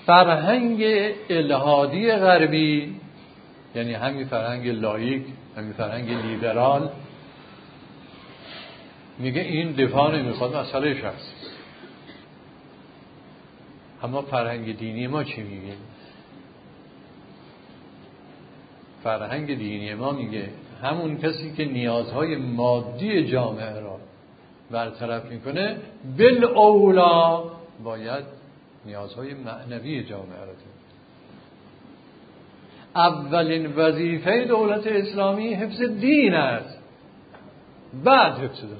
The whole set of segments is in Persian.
فرهنگ الحادی غربی، یعنی همین فرهنگ لاییک، همین فرهنگ لیبرال، میگه این دفاع نمیخواد، مسئله شخصی. اما فرهنگ دینی ما چی میگه؟ فرهنگ دینی ما میگه همون کسی که نیازهای مادی جامعه را برطرف میکنه بالاولا باید نیازهای معنوی جامعه را تامین. اولین وظیفه دولت اسلامی حفظ دین است، بعد حفظ دنیا.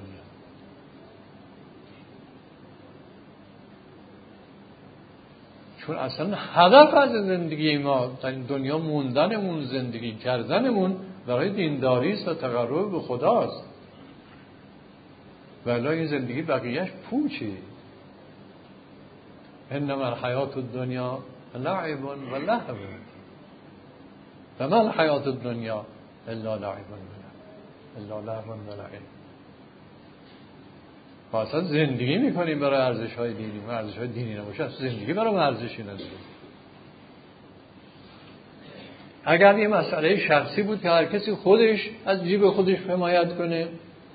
چون اصلا هدف از زندگی ما در این دنیا موندنمون، زندگی کردنمون برای دینداری است و تقرب به خداست. ولی این زندگی بقیهش پوچه. انما الحیات الدنیا لعب و لهو و ما الحیات الدنیا الا لعب و لهو. اصلا زندگی میکنیم برای ارزش‌های دینی، و ارزش‌های دینی نباشه اصلا زندگی برای ارزشی نداره. اگر یه مسئله شخصی بود که هر کسی خودش از جیب خودش حمایت کنه،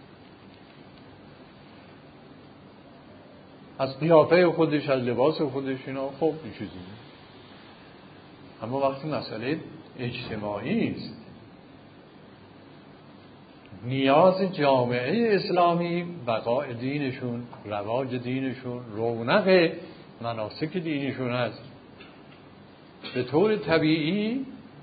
از قیافه خودش، از لباس خودش، اینا خب این چیزی. اما وقتی مسئله اجتماعی است، نیاز جامعه اسلامی بقای دینشون، رواج دینشون، رونق مناسک دینشون هست، به طور طبیعی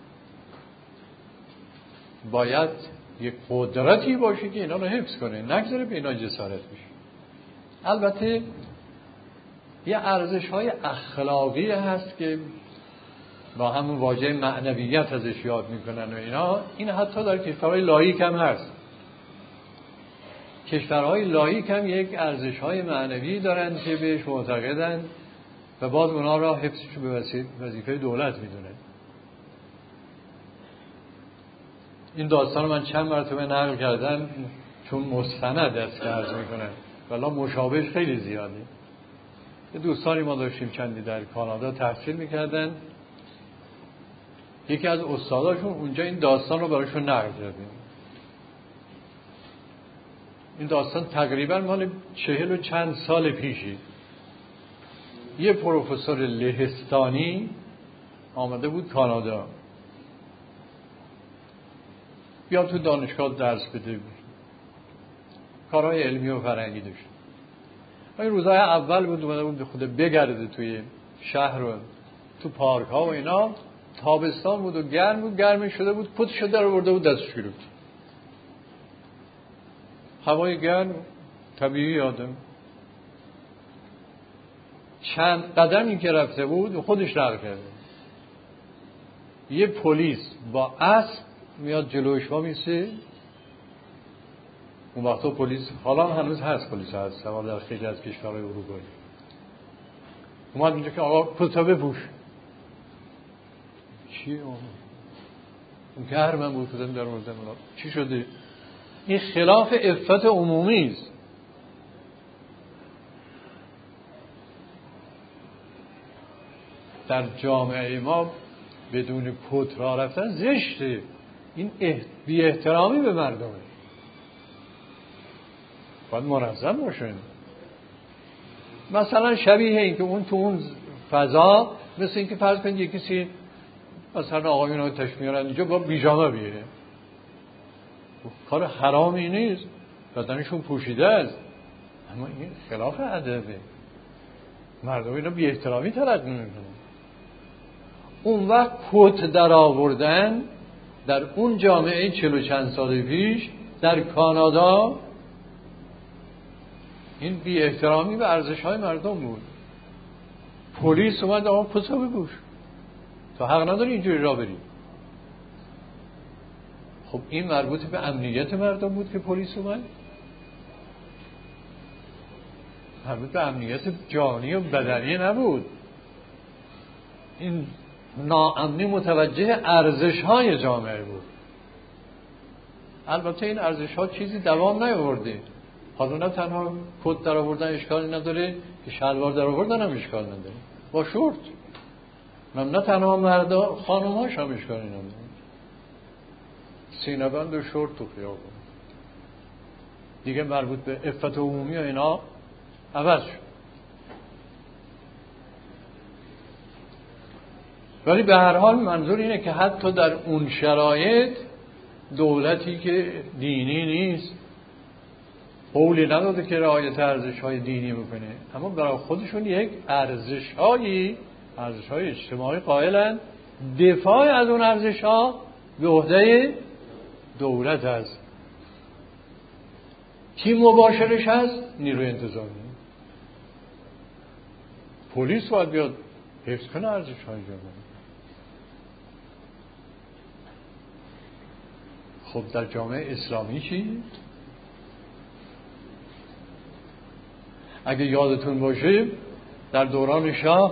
باید یک قدرتی باشه که اینا رو حفظ کنه، نگذاره به اینا جسارت بشه. البته یه ارزش‌های اخلاقی هست که با همون واژه معنویت ازش یاد میکنن و اینا، این حتی در کشورهای لاییک هم هست. کشورهای لاییک هم یک ارزش‌های معنوی دارن که بهش معتقدن و باز اونا را حفظش به وظیفه دولت میدونن. این داستان رو من چند مرتبه نقل کردم چون مستند است که عرض میکنن، ولی مشابهش خیلی زیاده. یه دوستانی ما داشتیم چندی در کانادا تحصیل میکردن، یکی از استاداشون اونجا این داستان رو براشون نقل کردیم. این داستان تقریبا مال 40 و چند سال پیشی. یه پروفسور لهستانی آمده بود کانادا، بیا تو دانشگاه درس بده، کارهای علمی و فرهنگی داشت. این روزهای اول بود اومده بود خود بگرده توی شهر و تو پارک ها و اینا. تابستان بود و گرم بود، گرمی شده بود، کتشو در آورده بود دستش گرفت. هوای گرم طبیعی آدم. چند قدمی که رفته بود خودش راه کرده. یه پلیس با اسب میاد جلوش وا میسه. اون وقتا پلیس، حالا هنوز هست پلیس هست، اما در خیلی از کشورهای اروپایی. اومد اینجا که آقا کتا بپوش. چی آقا؟ اون گرمم بود کتم در موردم. چی شده؟ این خلاف عفت عمومی است. در جامعه ما بدون کت راه رفتن زشته. این بی احترامی به مردمه. باید منظم باشه. مثلا شبیه این که اون تو اون فضا مثل این که فرض کنید یک کسی مثلا آقایون رو تشمیرن اینجا با بیجامه بیاره، کار حرامی نیست، بدنشون پوشیده است، اما این خلاف ادبه. مردم اینا بی احترامی تلقی میکنن. اون وقت کت در آوردن در اون جامعه 40 و چند سال پیش در کانادا، این بی احترامی به ارزش‌های مردم بود. پلیس اومد آقا کتا بپوش، تو حق نداری اینجوری راه بری. خب این مربوط به امنیت مردم بود که پلیس اومد؟ مربوط به امنیت جانی و بدنی نبود. این ناامنی متوجه ارزش‌های جامعه بود. البته این ارزش‌ها چیزی دوام نیاورده. حالا نه تنها کت در آوردن اشکالی نداره، که شلوار در آوردن هم اشکال نداره، با شورت. نه تنها مردا، خانم‌هاش هم اشکالی نداره. سینه بند و شورت تو خیابون دیگه مربوط به عفت عمومی و اینا عوض شد. ولی به هر حال منظور اینه که حتی در اون شرایط دولتی که دینی نیست قولی نداده که رعایت ارزش‌های دینی بکنه، اما برای خودشون یک ارزش‌های اجتماعی قائلن، دفاع از اون ارزش‌ها به عهده دولت است. کی مباشرش هست؟ نیروی انتظامی. پلیس باید بیاد حفظ کنه ارزش‌های جامعه. خب در جامعه اسلامی چی؟ اگه یادتون باشه در دوران شاه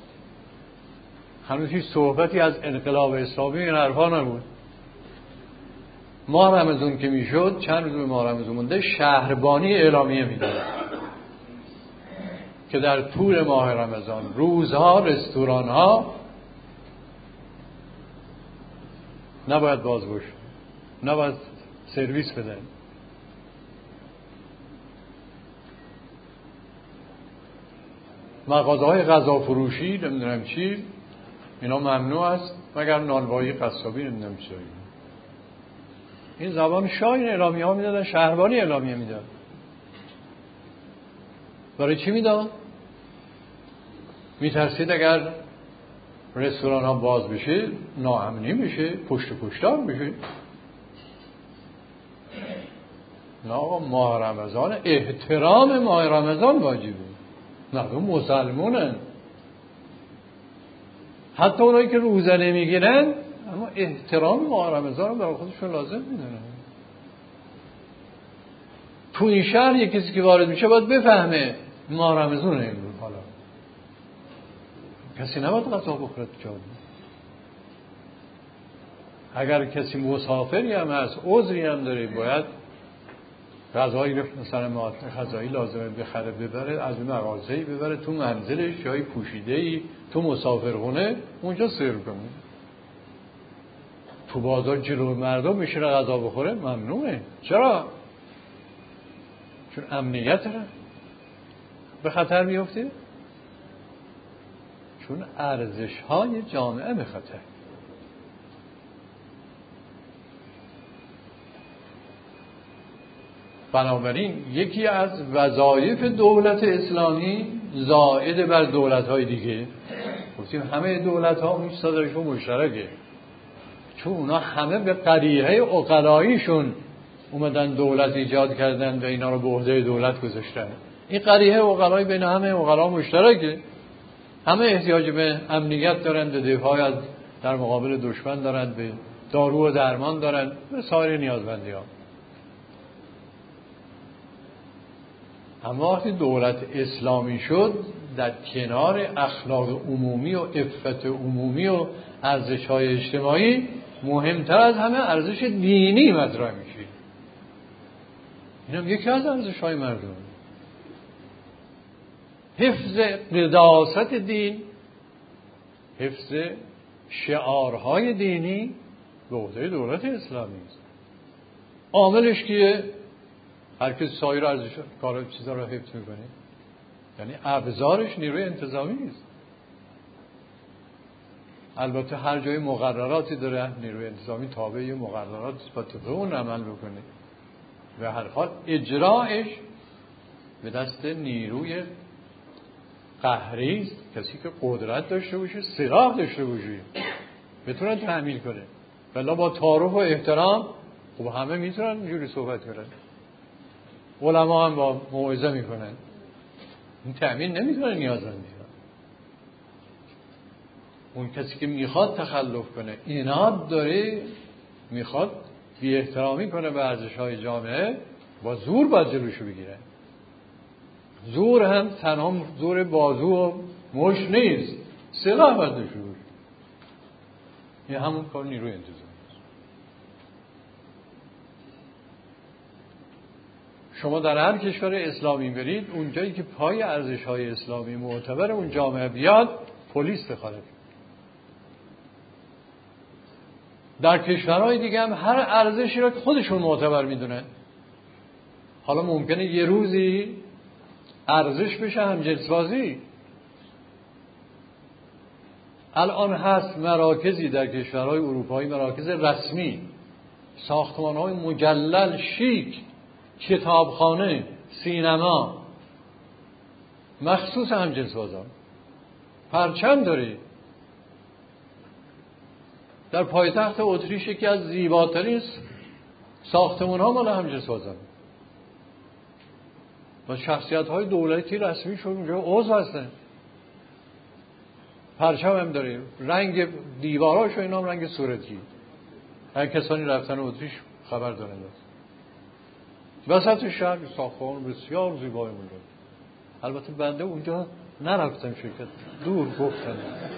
هنوز هیچ صحبتی از انقلاب اسلامی این حرفا نبود. ماه رمضان که میشد، چند روز به ماه رمضان مونده، شهربانی اعلامیه میداد که در طول ماه رمضان روزها رستوران‌ها نباید باز باشه، نباید سرویس بدن. مغازه‌های غذا فروشی نمیدونم چی اینا ممنوع است مگر نانوایی قصابی نمیدونم چی. این زبان شاه این اعلامیه ها میدادن، شهربانی اعلامیه میداد. برای چی میداد؟ میترسید اگر رستوران ها باز بشه ناامنی بشه، کشتار بشه. نه آقا، ماه رمضان، احترام ماه رمضان واجبه. مردم مسلمونن، حتی اونایی که روزه نمیگیرن اما احترام ماه رمضان رو برای خودشون لازم میدونن. تو این شهر یک کسی که وارد میشه باید بفهمه ماه رمضانه امروز. حالا کسی نباید غذا بخوره تو جامعه. اگر کسی مسافری هم هست، عذری هم داره، باید غذایی مثلا غذایی لازمه بخره ببره، از اون مغازه‌ای ببره تو منزلش، جای پوشیده‌ای تو مسافرخونه اونجا سرو کنه. تو بازار جلوی مردم میشینه غذا بخوره ممنوعه. چرا؟ چون امنیت رو به خطر میفته، چون ارزش‌های جامعه به خطر. بنابراین یکی از وظایف دولت اسلامی زائد بر دولت‌های دیگه، گفتیم همه دولت‌ها اون صدرشون مشترکه، چون اونا همه به قریحه عقلاییشون اومدن دولت ایجاد کردن و اینا رو به عهده دولت گذاشتن. این قریحه عقلایی بین همه عقلا مشترکه. همه احتیاج به امنیت دارن، به دفاع از در مقابل دشمن دارن، به دارو و درمان دارن، به سایر نیازمندی‌ها. اما وقتی دولت اسلامی شد، در کنار اخلاق عمومی و عفت عمومی و ارزش‌های اجتماعی، مهمتر از همه ارزش دینی مطرح میشه. اینم یکی از ارزش‌های مردم. حفظ قداست دین، حفظ شعارهای دینی به عهده دولت اسلامی است. عاملش کیه؟ هر کس سایر ارزش کارا چیزا رو حفظ میکنه. یعنی ابزارش نیروی انتظامی است. البته هر جای مقرراتی داره، نیروی انتظامی تابع مقررات با اون عمل بکنه. و هر حال اجراش به دست نیروی قهری است، کسی که قدرت داشته باشه، سلاح داشته باشه، بتونه تحمیل کنه. ولی با تعارف و احترام خب همه میتونن اینجوری صحبت کنن. علما هم با موعظه میکنن. این تأمین نمیکنه نیازمندی. اون کسی که میخواد تخلف کنه، ایناد داره، میخواد بی احترامی کنه به ارزش‌های جامعه، با زور باید جلوشو بگیره. زور هم تنها زور بازو و مشت نیست، سلاح باید داشته باشه. این همون کار نیروی انتظامی است. شما در هر کشور اسلامی برید، اونجایی که پای ارزش‌های اسلامی معتبر اون جامعه بیاد، پلیس دخالت. در کشورهای دیگه هم هر ارزشی را که خودشون معتبر میدونن. حالا ممکنه یه روزی ارزش بشه همجنسبازی. الان هست مراکزی در کشورهای اروپایی، مراکز رسمی، ساختمان‌های مجلل، شیک، کتابخانه، سینما مخصوص همجنسبازان، پرچم داره. در پایتخت اتریش یکی از زیباترین ساختمان‌ها مال همجنسبازان و شخصیت‌های دولتی رسمی شون اونجا عضو هستن. پرچم هم داره، رنگ دیواراش و اینا هم رنگ صورتی. هر کسانی رفتن اتریش خبر دارن. وسط شهر ساختمان بسیار زیبای مونده. البته بنده اونجا نرفتم، شرکت دور گفتم.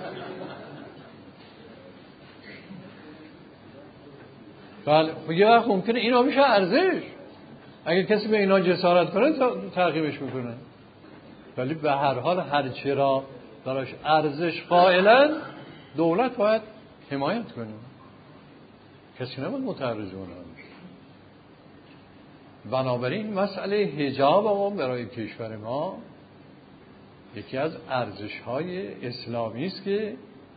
بله، یه وقت ممکنه اینا میشه ارزش. اگه کسی به اینا جسارت کنه تعقیبش میکنه. ولی به هر حال هر چی را براش ارزش قائلن دولت باید حمایت کنه. کسی نباید متعرض اونها. بنابراین مسئله حجاب ما برای کشور ما یکی از ارزش‌های اسلامی است که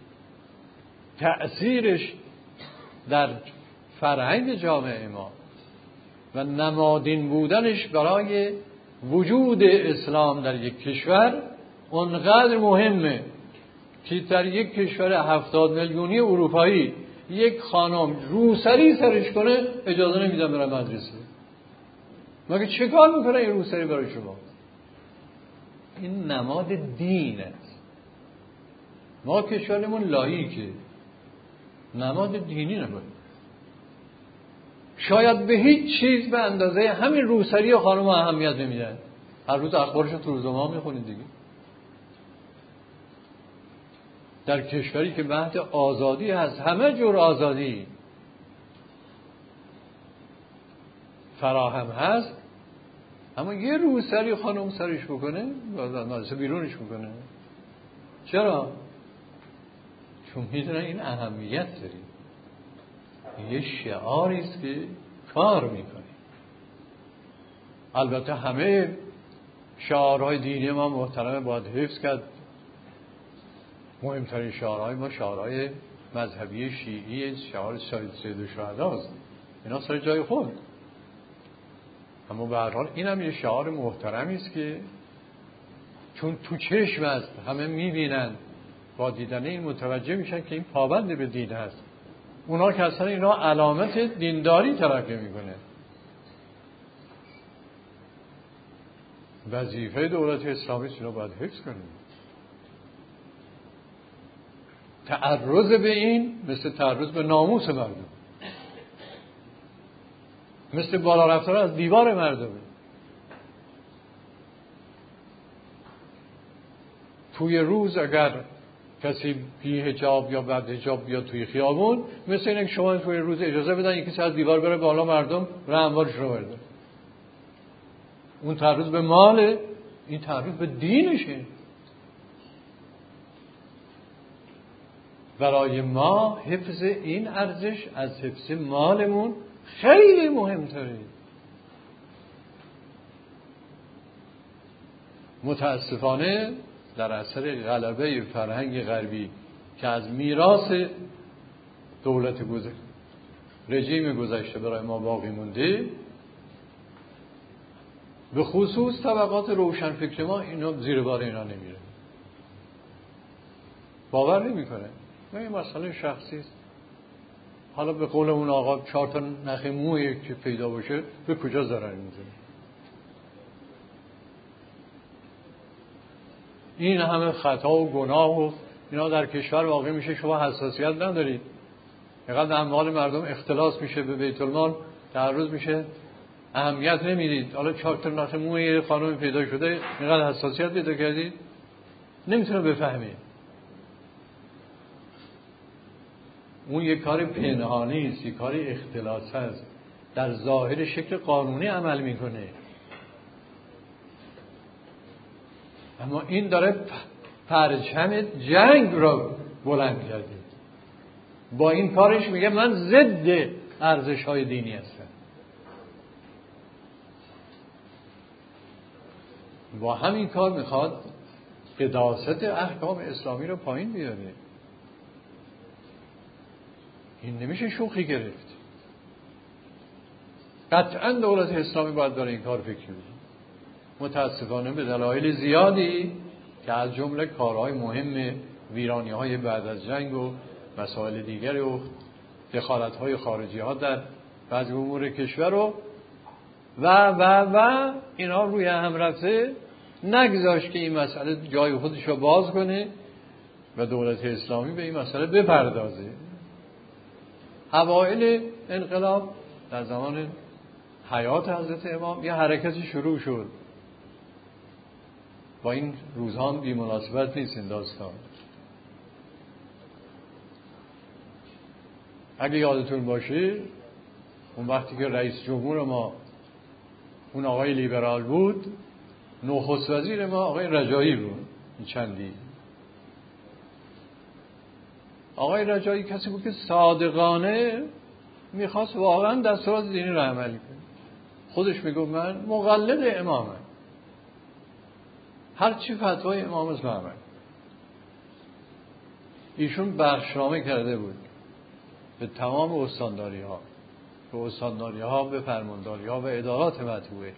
تأثیرش در فرهنگ جامعه ما و نمادین بودنش برای وجود اسلام در یک کشور اونقدر مهمه که در یک کشور 70 میلیونی اروپایی یک خانم روسری سرش کنه اجازه نمیدن بره مدرسه. مگه چه کار میکنه این روسری برای شما؟ این نماد دین است. ما کشورمون لاییکه، نماد دینی نباید. شاید به هیچ چیز به اندازه همین روسری و خانم اهمیت نمیدن. هر روز اخبارشو تو روزنامه میخونید دیگه. در کشوری که مهد آزادی هست، همه جور آزادی فراهم هست، اما یه روسری خانم سرش بکنه مدرسه بیرونش میکنه. چرا؟ چون میدونن این اهمیت داره، یه شعاری است که کار میکنه. البته همه شعارهای دینی ما محترمه باید حفظ کرد. مهمترین شعارهای ما شعارهای مذهبی شیعی، شعار سید الشهدا است، اینا سر جای خود. اما به هر حال این هم یه شعار محترمی است که چون تو چشم است، همه میبینن، با دیدن این متوجه میشن که این پابند به دین هست. اونا که اصلا اینا علامت دینداری تلقی میکنه. وظیفه دولت اسلامی اینا باید حفظ کنه. تعرض به این مثل تعرض به ناموس مردم، مثل بالا رفتن از دیوار مردمه. توی روز اگر کسی بی حجاب یا بعد حجاب بیاد توی خیابون، مثل اینه که شما توی روز اجازه بدن یکی از دیوار بره بالا، مردم رهنوردش رو برده. اون تعرض به ماله، این تعرض به دینشه. برای ما حفظ این ارزش از حفظ مالمون خیلی مهمتره. متاسفانه در اثر غلبه فرهنگ غربی که از میراث دولت رژیم گذشته برای ما باقی مونده، به خصوص طبقات روشنفکر ما اینا زیر بار اینا نمیره، باور نمیکنه. این مسئله شخصی است. حالا به قول اون آقا 4 تا نخ مویی که پیدا باشه به کجا ضرر میزنه؟ این همه خطا و گناه و اینا در کشور واقع میشه، شما حساسیت ندارید. اینقدر اموال مردم اختلاس میشه، به بیت المال تعرض میشه، اهمیت نمیدید. حالا 4 تا نخ موی خانم پیدا شده اینقدر حساسیت پیدا کردید؟ نمیتونه بفهمید. اون یک کار پنهانی است، یک کار اختلاس هست، در ظاهر شکل قانونی عمل میکنه، اما این داره پرچم جنگ را بلند کرده. با این کارش میگه من ضد ارزش‌های دینی هستم. با همین کار میخواد قداست احکام اسلامی رو پایین بیاره. این نمیشه شوخی گرفت. قطعا دولت اسلامی باید برای این کار فکر کنه. متاسفانه به دلایل زیادی که از جمله کارهای مهم ویرانی‌های بعد از جنگ و مسائل دیگری و دخالت‌های خارجی ها در بعضی امور کشور و اینا روی هم رفته، نگذاشت که این مسئله جای خودش رو باز کنه و دولت اسلامی به این مسئله بپردازه. اوایل انقلاب در زمان حیات حضرت امام یه حرکتی شروع شد. با این روزها بی مناسبت نیست این داستان. اگه یادتون باشه اون وقتی که رئیس جمهور ما اون آقای لیبرال بود، نخست وزیر ما آقای رجایی بود. این چندی آقای رجایی کسی بود که صادقانه میخواست واقعا دستورات دینی رو عملی کنه. خودش میگه من مقلد امامم، هر چی فتوای امام است عمل. ایشون بخشنامه کرده بود به تمام استانداری ها، به استانداری ها، به فرمانداری ها و ادارات مطبوعه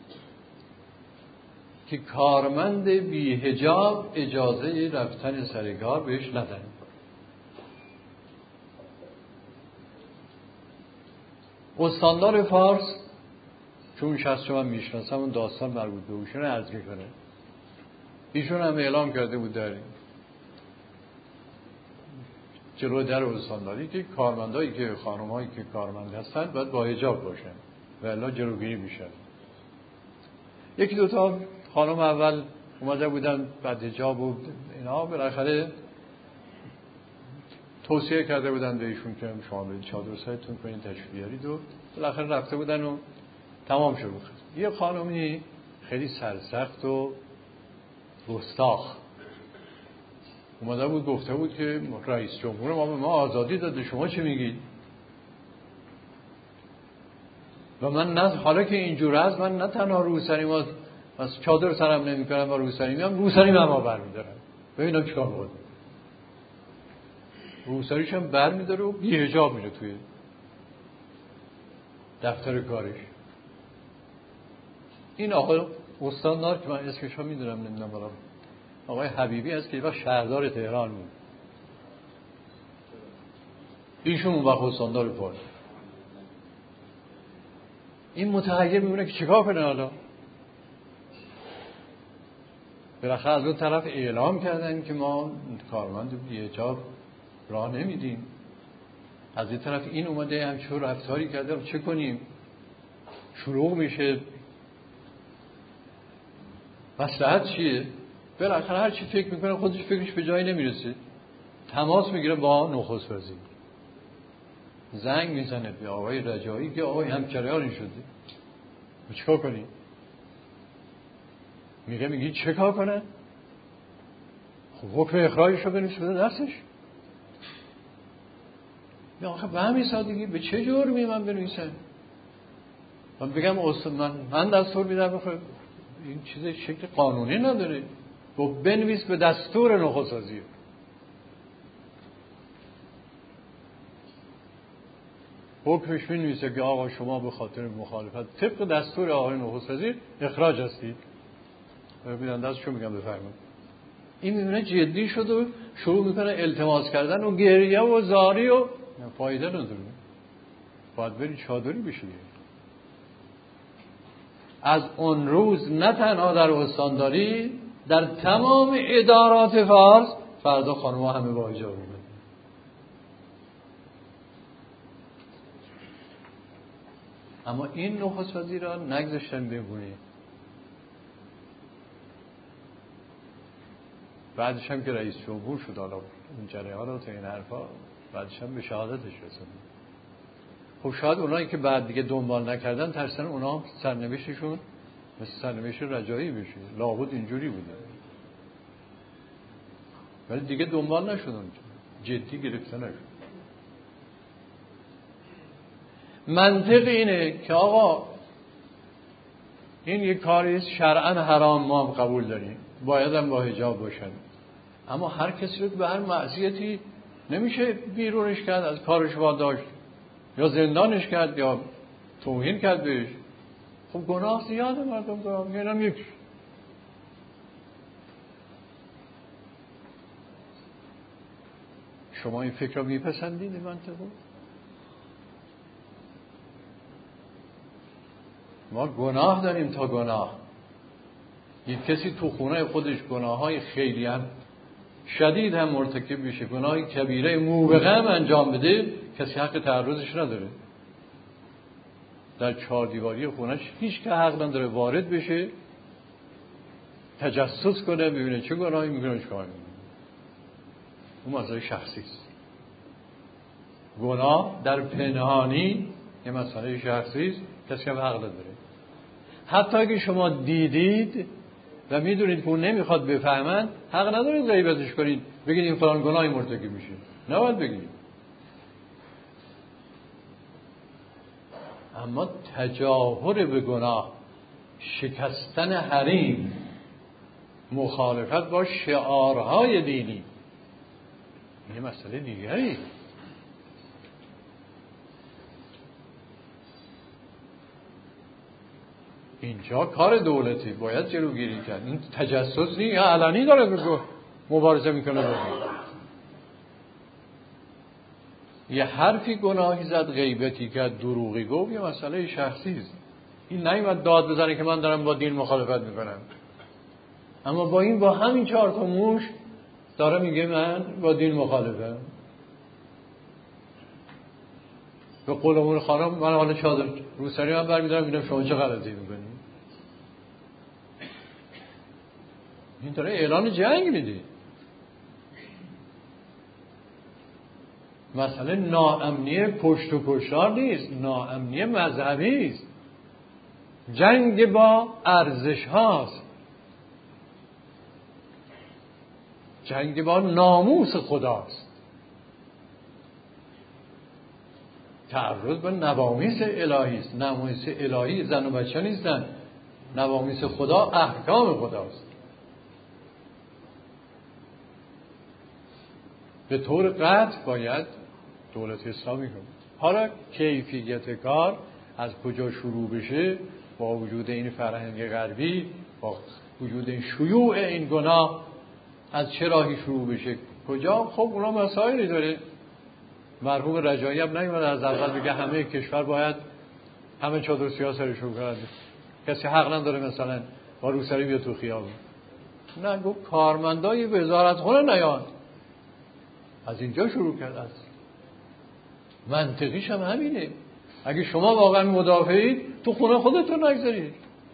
که کارمند بی حجاب اجازه رفتن سر کار بهش ندن. استاندار فارس چون شخص من میشناسم اون داستان مربوط به اوشون عرض میکنه. ایشون هم اعلام کرده بود در جلو در استانداری که کارمندایی که خانم‌هایی که کارمند هستند باید با حجاب باشن و الا جلوگیری میشه. یکی دو تا خانم اول اومده بودن بعد حجاب و اینا، بالاخره توصیه کرده بودن به ایشون که شما برید چادر سرتون کنین تشریف بیارید و بالاخره رفته بودن و تمام شد. یه خانمی خیلی سرسخت و گستاخ اومده بود گفته بود که رئیس جمهور ما به ما آزادی داده، شما چه میگید؟ و من نه حالا که اینجور هست من نه تنها روسری ما از چادر سرم نمی کنم و روسری میام، روسری من ما بر میدارم. ببینم چیکار بود. روسریش هم بر میداره و بی حجاب میره توی دفتر کارش. این آقا استاندار که من اسمش رو میدونم نمیدونم برام آقای حبیبی هست که وقت شهردار تهران بود. ایشون اون وقت استاندار فارس. این متحیر میمونه که چیکار کنه حالا. بالاخره از اون طرف اعلام کردن که ما کارمند بی حجاب راه نمیدیم. از این طرف این اومده همچون رفتاری کرده، چه کنیم؟ شروع میشه. مصلحت چیه؟ بالاخره هر چی فکر میکنه خودش فکرش به جایی نمیرسه. تماس میگیره با نخست وزیر. زنگ میزنه به آقای رجایی که آقای همکریان شده. چیکار کنی؟ میگه چه کار کنه؟ خب حکم اخراجش رو بنویس بده دستش. یا آخه به همین سادگی به چه جرمی من بنویسم؟ من بگم من دستور میدم بخواه این چیز شکل قانونی نداره. و بنویس به دستور نخست وزیر. حکمش بنویسه که آقا شما به خاطر مخالفت طبق دستور آقای نخست وزیر اخراج هستید. ببینن دستشو میگم بفرمایید. این میبینه جدی شد و شروع میکنه التماس کردن و گریه و زاری و فایده نداره. باید بری چادری بشی. از اون روز نه تنها در استانداری، در تمام ادارات فارس فردا خانم‌ها همه با حجاب می‌رن. اما این نخست وزیر را نگذاشتن بمونه. بعدش هم که رئیس جمهور شد، حالا این جریانات و این حرفا بعدش هم به شهادتش رسید. خب شاید اونایی که بعد دیگه دنبال نکردن ترسن اونا سرنوشتشون مثل سرنوشت رجایی بشه. لابد اینجوری بوده. ولی دیگه دنبال نشدن، جدی گرفته نشد. منطق اینه که آقا این یک کاری است شرعاً حرام، ما هم قبول داریم، باید هم با حجاب باشن، اما هر کسی رو به هر معصیتی نمیشه بیرونش کرد، از کارش واداشت یا زندانش کرد یا توهین کرد بهش. خب گناه زیاده مردم دارم، اینم یک. شما این فکر رو میپسندید این منطقه؟ ما گناه داریم تا گناه. یک کسی تو خونه خودش گناههای خیلی هم شدید هم مرتکب بشه، گناهی کبیره موبقه هم انجام بده، کسی حق تعرضش نداره. در 4 دیواری خونش هیچ که حق نداره وارد بشه، تجسس کنه، ببینه چه گناهی میکنه، چه کاری میکنه. اون مسئله شخصی است. گناه در پنهانی یه مسئله شخصی است، کسی هم حق نداره. حتی اگه شما دیدید و میدونید که اون نمیخواد بفهمن، حق ندارید غیبتش کنید، بگید این فلان گناهی مرتکب میشه. نباید بگید. اما تجاهر به گناه، شکستن حریم، مخالفت با شعارهای دینی، یه مسئله دیگری. اینجا کار دولتی باید جلوگیری کرد. این تجسس نیست، علنی داره مبارزه میکنه با یه حرفی گناهی زد، غیبتی کرد، دروغی گفت، یه مسئله شخصی است. این نیومد داد بزنه که من دارم با دین مخالفت میکنم، اما با همین 4 تا موش داره میگه من با دین مخالفم. به قول امور خانم، من حالا چادر روسری من برمیدارم میگم شما چه غلطی میکنی. این داره اعلان جنگ میده. مسئله ناامنی پشت و کشتار نیست، ناامنی مذهبی است. جنگ با ارزش هاست، جنگ با ناموس خداست. تعرض به نوامیس الهی است. نوامیس الهی زن و بچه نیستن، نوامیس خدا احکام خداست. به طور قطع باید دولت اسلامی کنه. حالا کیفیت کار از کجا شروع بشه، با وجود این فرهنگ غربی، با وجود این شیوع این گناه، از چه راهی شروع بشه کجا، خب اونا مسائلی داره. مرحوم رجایی هم نمیاد از اول بگه همه کشور باید همه چادر سیاه سرشون کنند، کسی حق نداره مثلا با روسری بیا تو خیابون. نه، گفت کارمندای وزارتخونه نیان. از اینجا شروع کرد. از منطقیش هم همینه. اگه شما واقعا مدافعید، تو خونه خودتون نگذارید،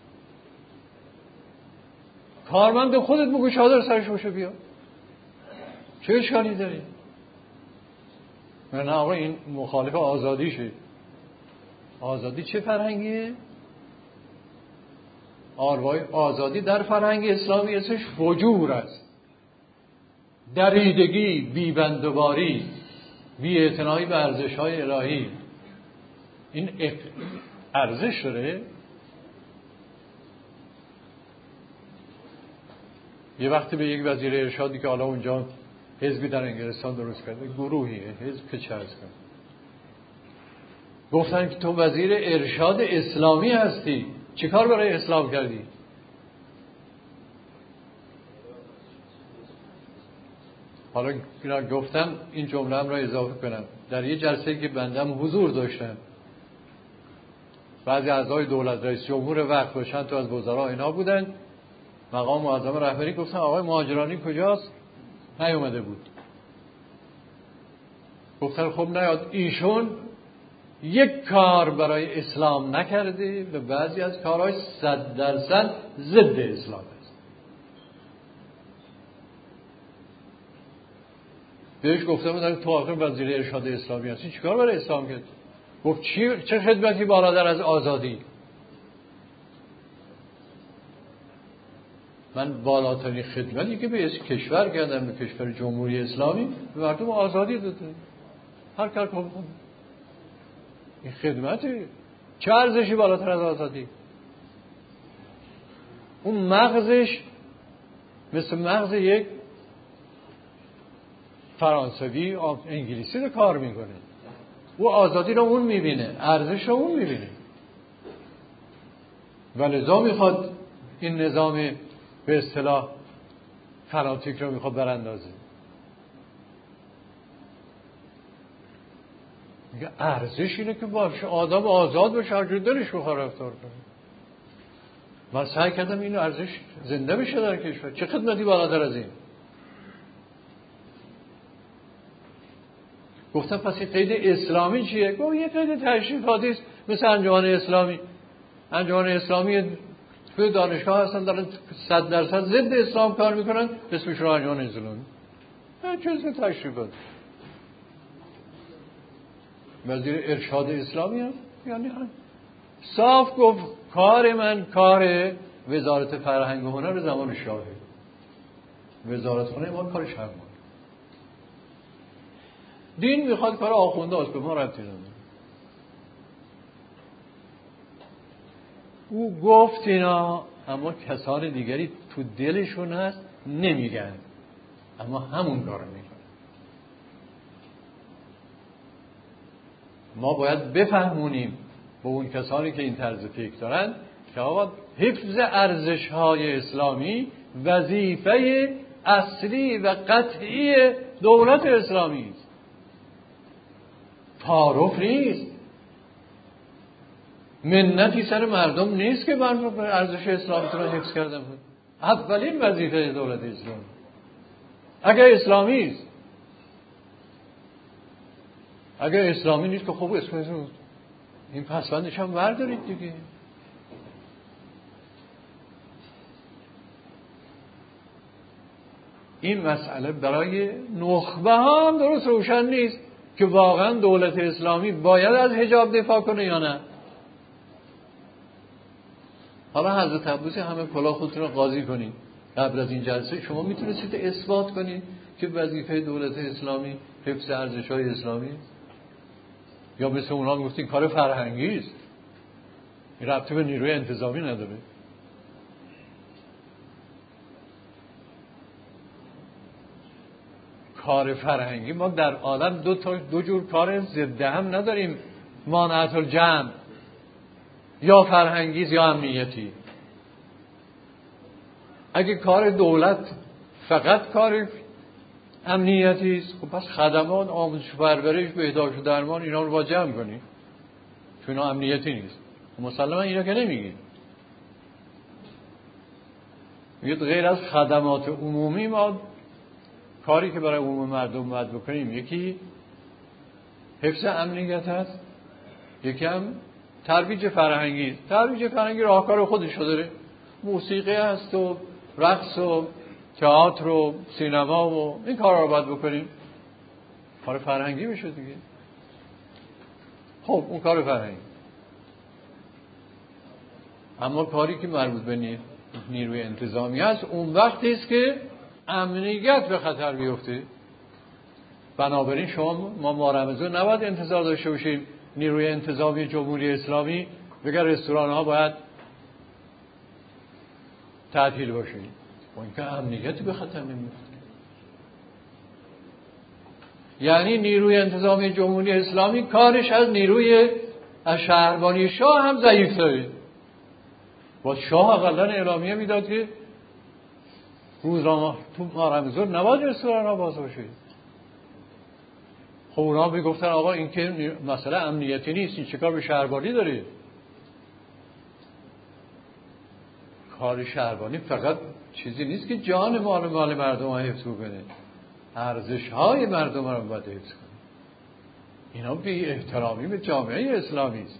کارمند خودت بگو چادر سرش باشه بیا، چه اشکالی داری؟ نه آقا این مخالف آزادیشه. آزادی چه فرهنگیه؟ آزادی در فرهنگ اسلامی اسمش فجور است، دریدگی، بی‌بندوباری، بی‌اعتنایی به ارزش‌های الهی. این ارزش داره. یه وقتی به یک وزیر ارشادی که حالا اونجا حزبی در انگلستان درست کرده، گروهیه حزب که چه هست، گفتن که تو وزیر ارشاد اسلامی هستی، چه کار برای اسلام کردی؟ حالا گفتم این جمله هم را اضافه کنم. در یه جلسه که بندم حضور داشتم، بعضی اعضای دولت، رئیس جمهور وقت و چند تا از وزرا اینا بودن، مقام معظم رهبری گفتن آقای مهاجرانی کجاست؟ نیومده بود. گفتن خب نیاد. ایشون یک کار برای اسلام نکرده و بعضی از کارهای 100% ضد اسلام است. بهش گفتم بودن تو آخر وزیر ارشاد اسلامی هستی، چیکار برای اسلام کرد؟ گفت چه خدمتی بالاتر از آزادی؟ من بالاترین خدمتی که به کشور کردم، به کشور جمهوری اسلامی، به مردم آزادی داده، هر کار کنم. این خدمته. چه ارزشی بالاتر از آزادی؟ اون مغزش مثل مغز یک فرانسوی انگلیسی رو کار میکنه. او آزادی رو اون میبینه، ارزش رو اون میبینه و لذا میخواد این نظام به اصطلاح فناتیک رو میخواد براندازه. میگه ارزش اینه که باشه آدم آزاد باشه، هر جور دلش بخواد رفتار کنه. من سعی کردم این ارزش زنده بشه در کشور. چه خدمتی بالاتر از این؟ گفتم پس این قید اسلامی چیه؟ گفت یه قید تشریفاتی است، مثل انجمن اسلامی. انجمن اسلامی توی دانشگاه هستن دارن 100% ضد اسلام کار میکنن، اسمش رو انجمن اسلامی. چه اسم تشریفات؟ وزیر ارشاد اسلامی هست؟ یعنی صاف گفت کار من کار وزارت فرهنگ و هنر زمان شاهه. وزارت خونه ما کارش هم بود. دین میخواد کار آخونده است، به ما ربطی نداره. او گفت اینا، اما کسان دیگری تو دلشون هست نمیگن، اما همون کارو میکنن. ما باید بفهمونیم با اون کسانی که این طرز فکر دارن که آقا حفظ ارزش‌های اسلامی وظیفه اصلی و قطعی دولت اسلامی است. تعارف نیست، منتی سر مردم نیست که بر ارزش اسلامی رو حفظ کردن بود. اولین وظیفه دولت اسلامی اگر اسلامی است. اگر اسلامی نیست که خب اسم این پسوندش هم بردارید دیگه. این مسئله برای نخبه ها هم درست روشن نیست که واقعا دولت اسلامی باید از حجاب دفاع کنه یا نه. حالا حضرت عباسی همه کلاه خودتون رو قاضی کنید. قبل از این جلسه شما میتونستید اثبات کنید که وظیفه دولت اسلامی حفظ ارزش‌های اسلامی است؟ یا مثل اونا میگفتین کار فرهنگی است، این ربطی به نیروی انتظامی نداره. کار فرهنگی ما در عالم دو جور کار ضد هم نداریم، مانعت الجمع، یا فرهنگی یا امنیتی. اگه کار دولت فقط کار امنیتی است، خب پس خدمات، آموزش و پرورش، بهداشت و درمان اینا رو با جمع کنیم، چون اینا امنیتی نیست. مسلما اینا که نمیگید. میگید غیر از خدمات عمومی ما کاری که برای عموم مردم باید بکنیم یکی حفظ امنیت هست، یکی هم ترویج فرهنگی. ترویج فرهنگی راهکار خودش رو داره، موسیقی هست و رقص و تئاتر و سینما و این کارا رو باید بکنیم. کار فرهنگی میشه دیگه. خب اون کار فرهنگی. اما کاری که مربوط به نیروی انتظامی هست اون وقتی است که امنیت به خطر بیفته. بنابراین ما رمضان نباید انتظار داشته باشیم نیروی انتظامی جمهوری اسلامی بگه رستوران ها باید تعطیل باشه. با اینکه امنیتی به خطر نمیفته. یعنی نیروی انتظامی جمهوری اسلامی کارش از شهربانی شاه هم ضعیف داره. با شاه اقلا اعلامیه میداد که روزنامه تو ماه رمضان نباید رستوران ها باز باشه. خب اونا میگفتن آقا این که مسئله امنیتی نیست، این چه کار به شهربانی داره؟ کار شهربانی فقط چیزی نیست که جان مال مردم ها حفظ کنه، ارزش های مردم ها رو باید حفظ کنه. اینا بی احترامی به جامعه اسلامی است.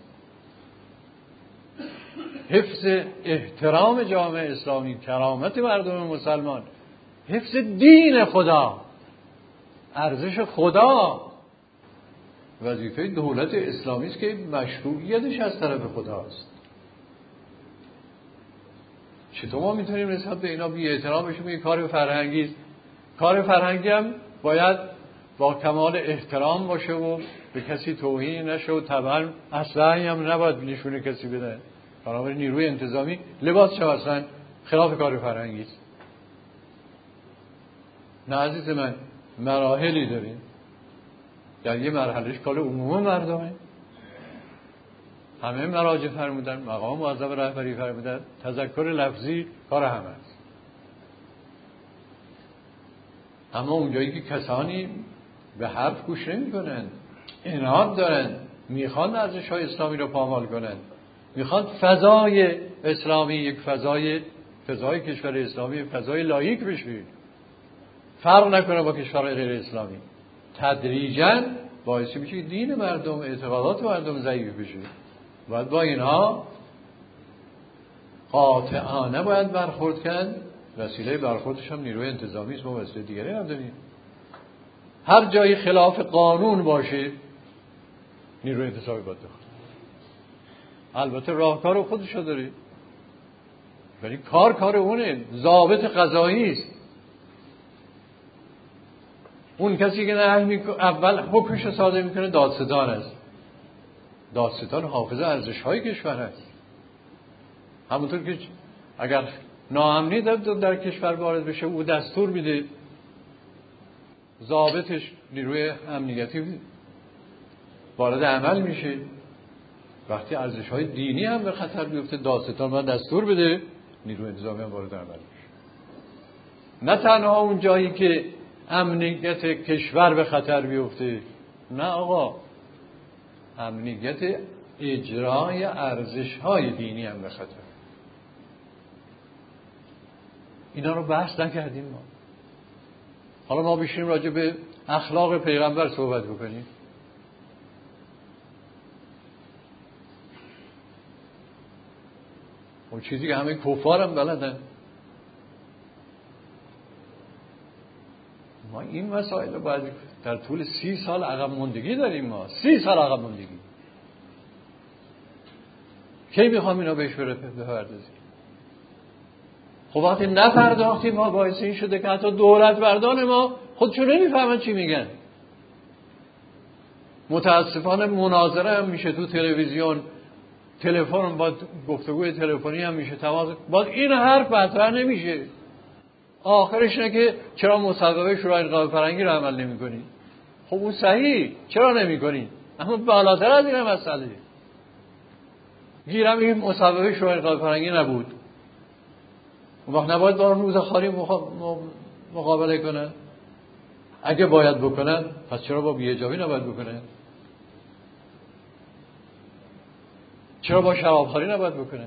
حفظ احترام جامعه اسلامی، کرامت مردم مسلمان، حفظ دین خدا، ارزش خدا، وظیفه دولت اسلامی است که مشروعیتش از طرف خداست. چطور ما میتونیم نسبت به اینا بی احترام بشیم؟ این کار فرهنگی است. کار فرهنگی هم باید با کمال احترام باشه و به کسی توهین نشه و طبعا اصلا هم نباید نشونه کسی بده. بنابراین نیروی انتظامی لباس چه اصلا خلاف کار فرهنگی است. نه عزیز من، مراحلی داریم. در یه مرحلهش کار عموم مردمه. همه مراجع فرمودن، مقام معظم رهبری فرمودن، تذکر لفظی کار همه است. اما اونجایی که کسانی به حرف گوش نمی کنن، عناد دارن، میخوان ارزش‌های اسلامی رو پامال کنن، میخوان فضای اسلامی یک فضای کشور اسلامی فضای لایق بشه، فرق نکنه با کشور غیر اسلامی، تدریجاً باعث میشه که دین مردم، اعتقادات مردم ضعیف بشه. باید با اینها قاطعانه باید برخورد کرد. وسیله برخوردش هم نیروی انتظامی است، ما وسیله دیگری نداریم. هر جایی خلاف قانون باشه نیروی انتظامی باید دخل. البته راهکار خودشو داره، ولی کار اونه. ضابط قضایی است. اون کسی که اول حکمش صادر میکنه دادستان است. دادستان حافظ ارزش‌های کشور است. همونطور که اگر ناامنی در کشور وارد بشه او دستور میده، ضابطش نیروی امنیتی وارد عمل میشه. وقتی ارزش‌های دینی هم به خطر بیفته دادستان باید دستور بده، نیروی انتظامی هم وارد عمل میشه. نه تنها اون جایی که امنیت کشور به خطر بیفته، نه آقا، امنیت اجرای ارزش‌های دینی هم به خطر. اینا رو بحث نکردیم ما. حالا ما بشینیم راجع به اخلاق پیغمبر صحبت بکنیم. اون چیزی که همه کفار هم بلدن. ما این مسائل رو باید در طول 30 سال عقب موندگی داریم. ما 30 سال عقب موندگی. کی میخوام اینا بهش بپردازیم؟ خب وقتی نپرداختیم ما باعث این شده که حتی دولت مردان ما خودشون نمیفهمن چی میگن. متاسفانه مناظره هم میشه تو تلویزیون، تلفن با گفتگوی تلفنی هم میشه، تماس باز این حرف مطرح نمیشه. آخرش اینه که چرا مصوبه شورای انقلاب فرهنگی رو عمل نمی‌کنی؟ خب اون صحیح، چرا نمی‌کنی؟ اما بالاتر از این مسئله. گیرم این مصوبه شورای انقلاب فرهنگی نبود. اون وقت نباید با روزخواری مقابله کنن. اگه باید بکنن پس چرا با بی‌حجابی نباید بکنن؟ چرا با شرابخواری نباید بکنن؟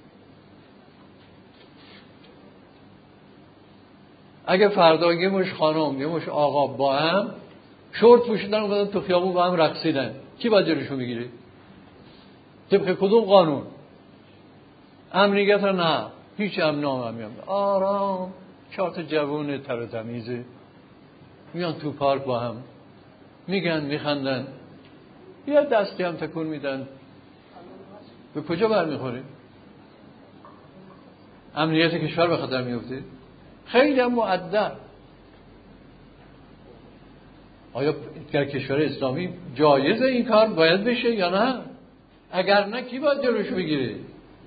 اگه فردا یه مش خانم یه مش آقا با هم شورت پوشیدن اومدن تو خیابون با هم رقصیدن، کی باید جلوشو بگیره؟ طبق کدوم قانون؟ امنیت رو نه، هیچ امنام آرام 4 تا جوون تر و تمیزه میان تو پارک با هم میگن میخندن، یه دستی هم تکون میدن. به کجا برمیخوره؟ امنیت کشور به خطر میفته. خیلی هم مؤدب. آیا در کشور اسلامی جایزه این کار باید بشه یا نه؟ اگر نه کی باید جلوش بگیره؟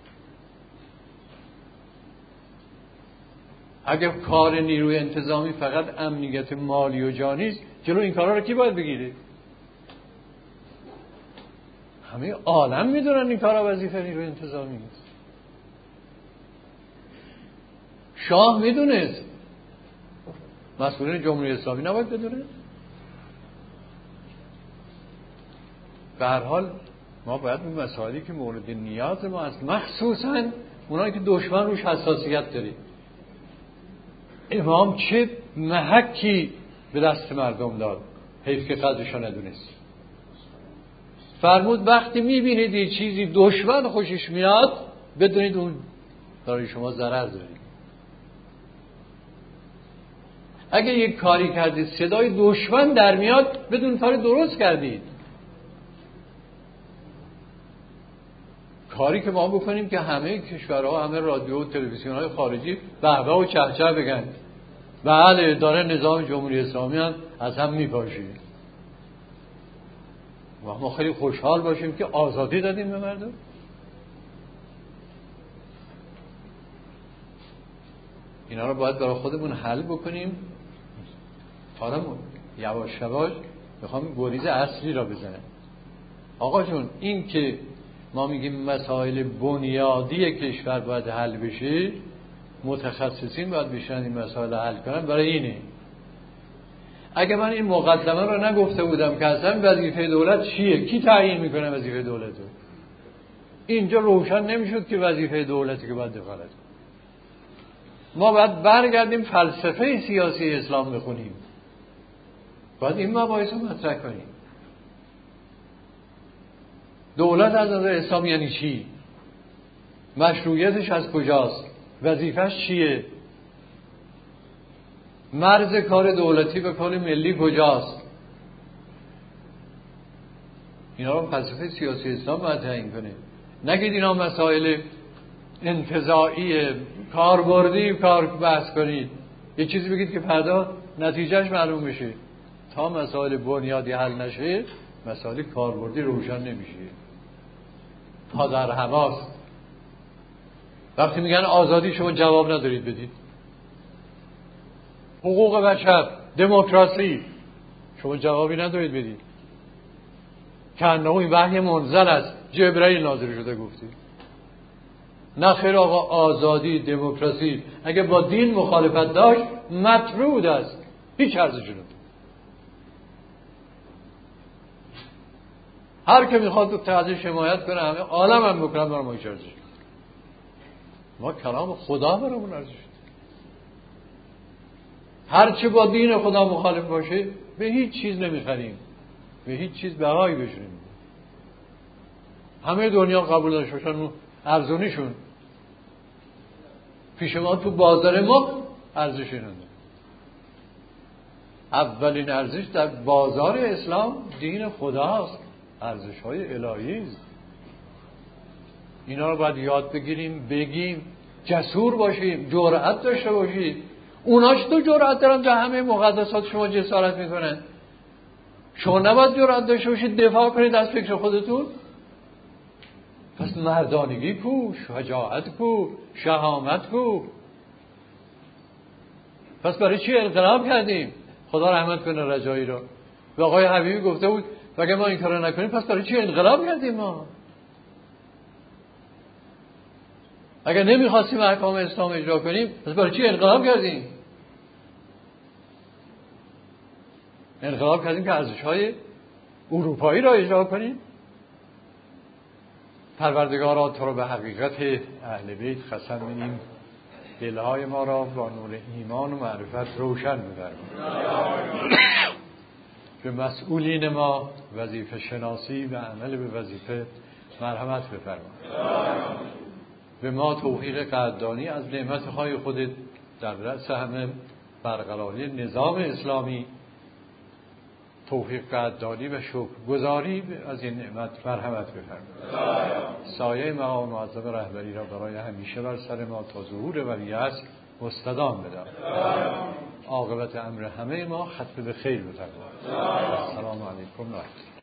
اگر کار نیروی انتظامی فقط امنیت مالی و جانی است، جلو این کارا رو کی باید بگیره؟ همه عالم میدونن این کارا وظیفه نیروی انتظامی است. شاه میدونست، مسئولین جمهوری اسلامی نباید بدونه؟ به هر حال ما باید این مسائلی که مورد نیاز ما است، مخصوصا اونایی که دشمن روش حساسیت داره. امام چه محکی به دست مردم داد، حیف که قدرشو ندونست. فرمود وقتی میبینید یه چیزی دشمن خوشش میاد بدونید اون برای شما ضرر داره. اگه یک کاری کردید صدای دشمن در میاد بدون کاری درست کردید. کاری که ما بکنیم که همه کشورها، همه رادیو و تلویزیون‌های خارجی بهبه و چهچه بگن، بله داره نظام جمهوری اسلامی هم از هم میپاشه و ما خیلی خوشحال باشیم که آزادی دادیم به مردم. اینا رو باید برای خودمون حل بکنیم. حالا یواش یواش میخوام گریز اصلی را بزنم. آقا جون این که ما میگیم مسائل بنیادی کشور باید حل بشه، متخصصین باید بشن این مسائل حل کنن. برای اینه اگه من این مقدمه رو نگفته بودم که اصلا وظیفه دولت چیه، کی تعیین میکنه وظیفه دولت رو، اینجا روشن نمیشد که وظیفه دولتی که باید دخالت. ما باید برگردیم فلسفه سیاسی اسلام بخونیم، باید این مباحث رو مطرح کنیم. دولت از نظر اسلام یعنی چی؟ مشروعیتش از کجاست؟ وظیفش چیه؟ مرز کار دولتی به کار ملی کجاست؟ اینا رو فلسفه سیاسی اسلام باید تعیین کنه. نگید اینا مسائل انتزاعی کاربردی کار بحث کنید، یه چیزی بگید که فردا نتیجهش معلوم بشه. تا مسائل بنیادی حل نشه مسائل کاربردی روشن نمیشه. تا در هواست. وقتی میگن آزادی شما جواب ندارید بدید، حقوق بشر، دموکراسی، شما جوابی ندارید بدید. کنه این وحی منزل است، جبرئیل نازل شده گفتی. نه خیر آقا، آزادی دموکراسی اگه با دین مخالفت داشت مطرود است، هیچ ارزشی نداره. هر که میخواد ازش حمایت کنه همه عالم هم بکنن، برای ما هیچ ارزشی نداره. ما کلام خدا برامون ارزش داره. هر چه با دین خدا مخالف باشه به هیچ چیز نمیخریم، به هیچ چیز بهایی بشونیم. همه دنیا قبول داشته باشن ارزونیشون، پیش ما تو بازار ما ارزشی نداره. اولین ارزش در بازار اسلام دین خداست، ارزش های الهی است. اینا رو باید یاد بگیریم، بگیم، جسور باشیم، جرأت داشته باشیم. اوناش تو جرأت دارن در همه مقدسات شما جسارت میکنن، شما نباید جرأت داشته باشید دفاع کنید از فکر خودتون؟ پس مردانگی کو، شجاعت کو، شهامت کو. پس برای چی انقلاب کردیم؟ خدا رحمت کنه رجایی رو. و آقای حبیبی گفته بود اگه ما این کارو نکنیم پس برای چی انقلاب کردیم ما؟ اگه نمیخواستیم احکام اسلام اجرا کنیم پس برای چی انقلاب کردیم؟ انقلاب کردیم که ارزش‌های اروپایی را اجرا کنیم. پروردگارا تو رو به حقیقت اهل بیت قسم می‌دهیم دلهای ما را با نور ایمان و معرفت روشن بفرما. به مسئولین ما وظیفه شناسی و عمل به وظیفه مرحمت بفرما. به ما توفیق قدردانی از نعمت‌های خودت در رأس همه برقراری نظام اسلامی، توفیق قدردانی و شکرگزاری از این نعمت مرحمت بفرما. سایه مقام معظم رهبری را برای همیشه بر سر ما تا ظهور ولیعصر مستدام بدار. عاقبت امر همه ما ختم به خیر بفرما. السلام علیکم و رحمت الله.